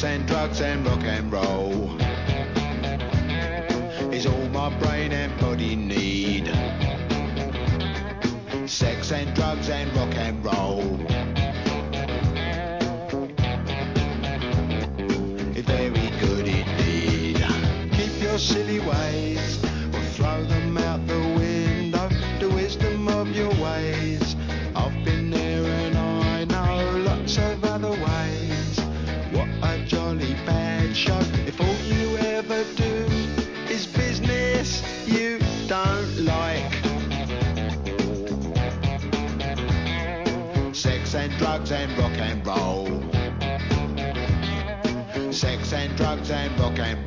and drugs and rock and roll is all my brain and body need. Sex and drugs and rock and roll is very good indeed. Keep your silly ways